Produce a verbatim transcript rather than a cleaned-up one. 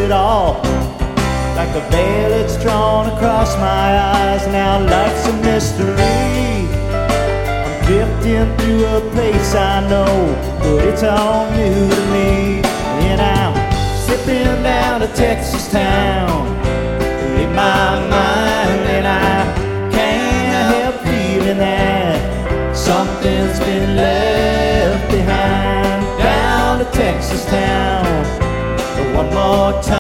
it all. Like a veil it's drawn across my eyes. Now life's a mystery. I'm drifting through a place I know, but it's all new to me. And I'm slipping down to Texas town in my mind, and I can't help feeling that something's been left behind. Down to Texas town one more time.